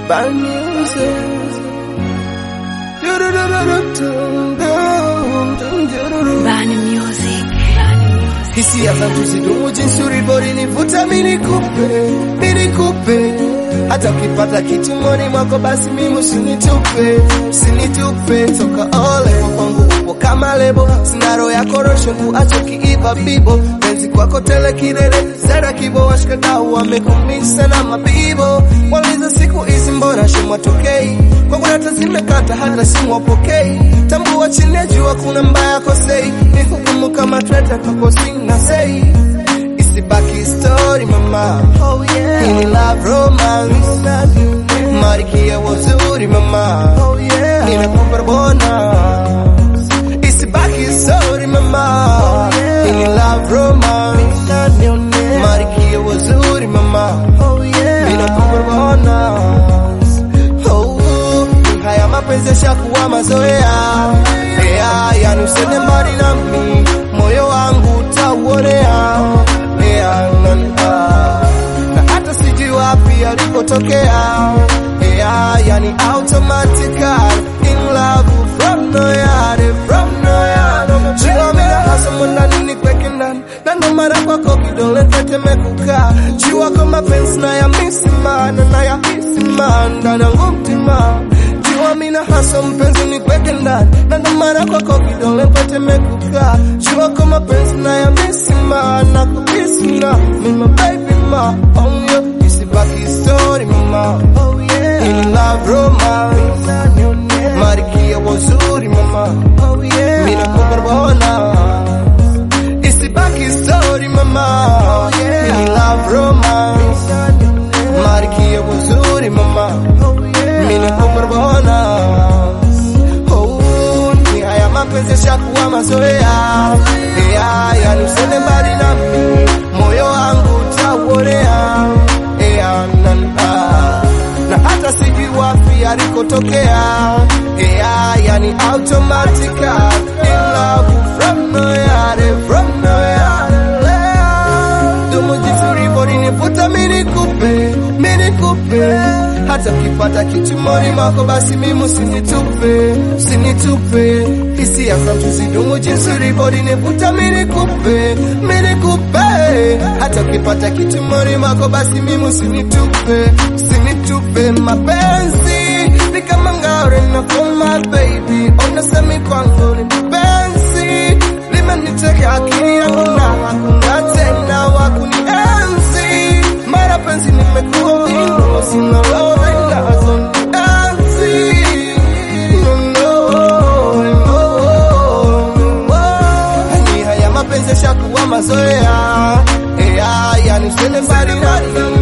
Bad music. Bad music. Hisia zangu zidumu jinsi ulivyonivuta mimi nikupe hata ukipata kitu moyoni mwako basi mimi usinitupe toka ole kwangu upo kama lebo sina roho ya korosho kuacha kiiva bibo penzi kwako tele kilele zera kibo washikadau wamekumisa na mabibo waliza siku hizi mbona shimwa tokei kwangu data zimekata hata simu wapokei tambua chini ya jua kuna mbaya kosei ni hukumu kama treta kako sina say isibaki story mama oh yeah in love romance marikia wazuri mama oh yeah ninakupa bona isibaki story mama oh yeah in love romance marikia wazuri mama oh yeah ninakupa bona oh haya mapenzi yashakuwa mazoea yani usende mbali nami moyo wangu utauonea na hata sijui wapi alipotokea yani automatically in love from nowhere jua mina hasa mwanda nini kweke ndani na ndo mara kwako kidole tete mekuka jua kwa mapenzi na ya misimana ndani yangu mtima jua mina hasa mpenzi ni kweke ndani na ndo mara kwako kidole tete mekuka jua kwa mapenzi na ya misimana kubisina mima baby ma on you isibaki story mama oh yeah in love romance marikia wazuri mama oh yeah mina kubarbona isibaki story mama oh yeah in love romance marikia wazuri mama oh yeah mina kubarbona oh ni haya mapenzi yashakuwa mazoea yani usende mbali nami moyo wangu utauonea na hata sijui wapi alikotokea yani automatically in love from nowhere dumu jisuri bori nifuta mini kupe hata ukipata kitu moyoni mwako basi mimi usinitupe hisia zangu zidumu jinsi ulivyonivuta mimi nikupe hata ukipata kitu moyoni mwako basi mimi usinitupe mapenzi ni kama ngao na for my baby unasema kwangu ni mapenzi limeniteka akili yangu na hakuna tena wa kunienzi mara penzi nimekuwa vino sina love nazo mazoea yani usende mbali nami